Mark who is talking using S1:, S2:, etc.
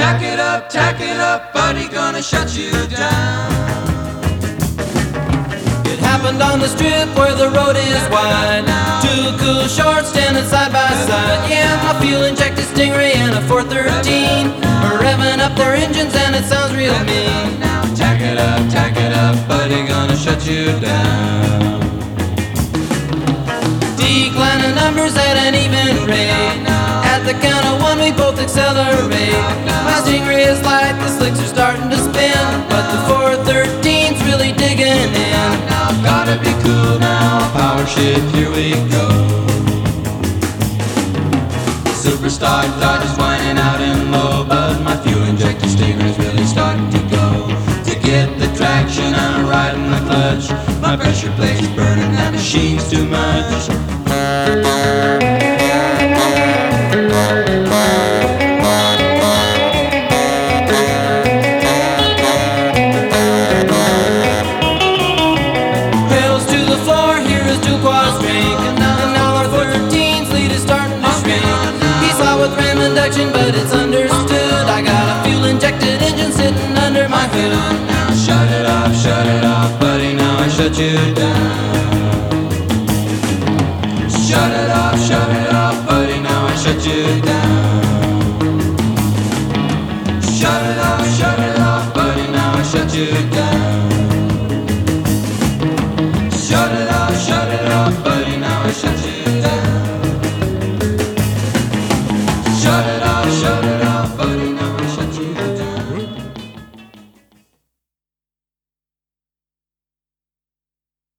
S1: tack it up, buddy, gonna shut you down.
S2: It happened on the strip where the road is wide. Two cool shorts standing side by side. Yeah, my fuel-injected Stingray and a 413 are revving up their engines and it sounds real mean.
S1: Tack it up, buddy, gonna shut you down.
S2: Declining numbers at an even rate. At the count of one we both accelerate. My Stingray is light, the slicks are starting to spin, but the 413's really digging in.
S1: Gotta be cool now, power shift, here we go. Superstar Dodge is whining out in low, but my fuel-injected Stingray's really starting to go. To get the traction, I'm riding the clutch. My pressure plate's burning, that machine's too much.
S2: Pedals to the floor, here is two quads drink, and now our 13's lead is starting to shrink. He's hot with ram induction, but it's understood. I got a fuel-injected engine sitting under my hood.
S1: Shut it off, buddy, now I shut you down. Shut it off, buddy, now I shut you down.